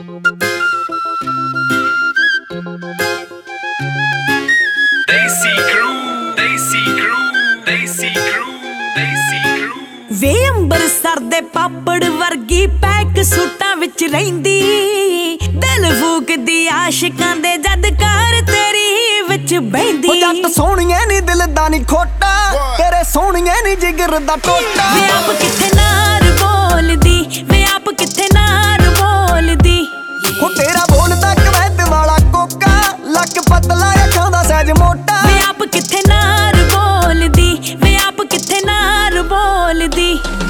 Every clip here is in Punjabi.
ਵੇ ਅੰਬਰਸਰ ਦੇ ਪਾਪੜ ਵਰਗੀ ਪੈਕ ਸੂਟਾਂ ਵਿੱਚ ਰਹਿੰਦੀ, ਦਿਲ ਫੂਕਦੀ ਆਸ਼ਿਕਾਂ ਦੇ ਜਦ ਕਾਰ ਤੇਰੀ ਵਿੱਚ ਬਹਿੰਦੀ। ਉਹ ਜੱਟ ਸੋਹਣੀਏ ਨੀ ਦਿਲ ਦਾ ਨੀ ਖੋਟਾ, ਤੇਰੇ ਸੋਹਣੀਏ ਨੀ ਜਿਗਰ ਦਾ ਟੋਟਾ। ਵੇ ਆਪ ਕਿੱਥੇ ਨਾਰ ਬੋਲਦੀ, ਵੇ ਆਪ ਕਿੱਥੇ ਨਾਰ ਬੋਲਦੀ। ਉਹ ਤੇਰਾ ਬੋਲਦਾ ਕਵੈਤ ਵਾਲਾ ਕੋਕਾ, ਲੱਕ ਪਤਲਾ ਅੱਖਾਂ ਦਾ ਸਹਿਜ ਮੋਟਾ। ਵੇ ਆਪ ਕਿੱਥੇ ਨਾਰ ਬੋਲਦੀ, ਵੇ ਆਪ ਕਿੱਥੇ ਨਾਰ ਬੋਲਦੀ।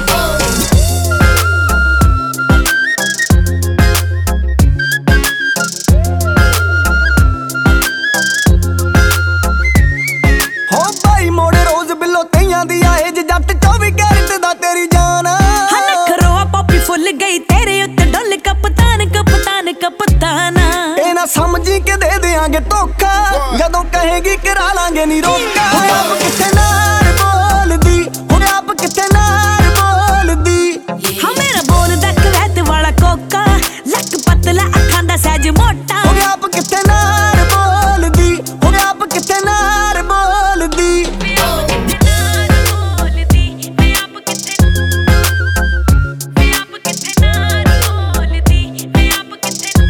ਹੋ ਬਾਈ ਮੋੜੇ ਰੋਜ਼ ਬਿੱਲੋ ਤਈਆਂ ਦੀ ਆਏ ਜੇ ਜੱਟ 24 ਕੈਰਟ ਦਾ ਤੇਰੀ ਜਾਨ। ਨਖਰੋ ਪਾਪੀ ਫੁੱਲ ਗਈ ਤੇਰੇ ਉੱਤੇ ਡੁੱਲ ਕਪਤਾਨ ਕਪਤਾਨ ਕਪਤਾਨ। ਇਹ ਨਾ ਸਮਝੀ ਕਿ ਦੇ ਦਿਆਂਗੇ ਧੋਖਾ, ਜਦੋਂ ਕਹੇਗੀ ਕਰਾ ਲਾਂਗੇ ਨੀ ਰੋਕਾ। ਹੁਣ ਆਪ ਕਿੱਥੇ ਨਾਰ ਬੋਲਦੀ, ਹੁਣ ਆਪ ਕਿੱਥੇ ਨਾਰ ਬੋਲਦੀ। ਹਾਂ ਮੇਰਾ ਬੋਲਦਾ ਕਵੈਤ ਵਾਲਾ ਕੋਕਾ, ਲੱਕ ਪਤਲਾ ਅੱਖਾਂ ਦਾ ਸਹਿਜ ਮੋਟਾ। ਹੁਣ ਆਪ ਕਿੱਥੇ ਨਾਰ ਬੋਲਦੀ, ਹੁਣ ਆਪ ਕਿੱਥੇ ਨਾਰ ਬੋਲਦੀ। ਵੇ ਆਪ ਕਿੱਥੇ ਨਾਰ ਬੋਲਦੀ, ਵੇ ਆਪ ਕਿੱਥੇ, ਵੇ ਆਪ ਕਿੱਥੇ ਨਾਰ ਬੋਲਦੀ, ਵੇ ਆਪ ਕਿੱਥੇ।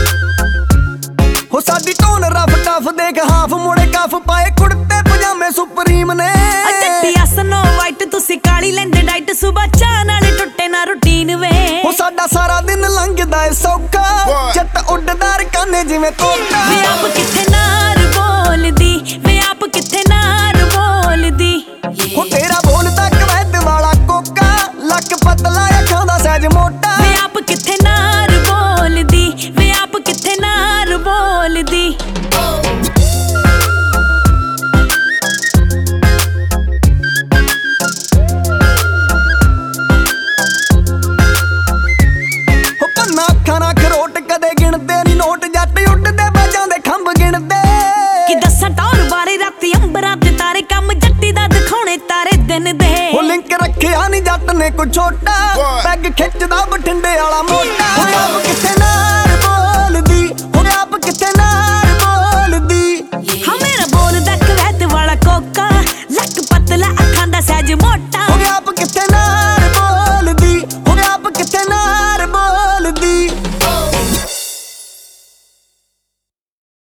ਹੋ ਸਾਡੀ ਟੋਨ ਰਫ ਟਫ ਦੇਖ ਹਾਫ ਮੁੜੇ ਕਫ ਪਾਏ ਕੁੜਤੇ ਪਜਾਮੇ ਸੁਪਰੀਮ ਨੇ। ਅੱਟਿਆ ਸਨੋ ਵਾਈਟ ਤੁਸੀਂ ਕਾਲੀ ਲੈਂਦੇ ਡਾਈਟ, ਸੁਬਾ ਚਾਹ ਨਾਲ ਟੁੱਟੇ ਨਾ ਰੁਟੀਨ ਵੇ। ਹੋ ਸਾਡਾ ਸਾਰਾ ਦਿਨ ਲੰਘਦਾ ਏ ਸੌਖਾ, ਜੱਟ ਉੱਡਦਾ ਰਕਾਨੇ ਜਿਵੇਂ ਤੋਤਾ। ਵੇ ਆਪ ਕਿੱਥੇ ਨਾਰ ਬੋਲਦੀ, ਵੇ ਆਪ ਕਿੱਥੇ ਨਾਰ ਬੋਲਦੀ। ਹੋ ਤੇਰਾ ਬੋਲਦਾ ਕਵੈਤ ਵਾਲਾ ਕੋਕਾ, ਲੱਕ ਪਤਲਾ ਅੱਖਾਂ ਦਾ ਸਹਿਜ ਮੋਟਾ। ਵੇ ਆਪ ਕਿੱਥੇ ਨਾਰ ਬੋਲਦੀ, ਵੇ ਆਪ ਕਿੱਥੇ ਨਾਰ ਬੋਲਦੀ। ਹੋ ਪੰਨਾ ਅੱਖਾਂ ਨਾਲ ਖਰੋਟ ਕਦੇ ਗਿਣਦੇ ਨੀ ਨੋਟ, ਜੱਟ ਉੱਡਦੇ ਬਾਜਾਂ ਦੇ ਖੰਭ ਗਿਣਦੇ। ਕਿ ਦੱਸਾਂ ਟੌਰ ਬਾਰੇ ਰਾਤੀ ਅੰਬਰਾਂ ਤੇ ਤਾਰੇ, ਕੰਮ ਜੱਟੀ ਦਾ ਦਿਖਾਉਣੇ ਤਾਰੇ ਦਿਨ ਦੇ। ਉਹ ਲਿੰਕ ਰੱਖਿਆ ਨੀ ਜੱਟ ਨੇ ਕੋਈ ਛੋਟਾ, ਪੈਗ ਖਿੱਚਦਾ ਬਠਿੰਡੇ ਵਾਲਾ ਮੋਟਾ। ਹੁਣ ਆਪ ਕਿੱਥੇ ਨਾਰ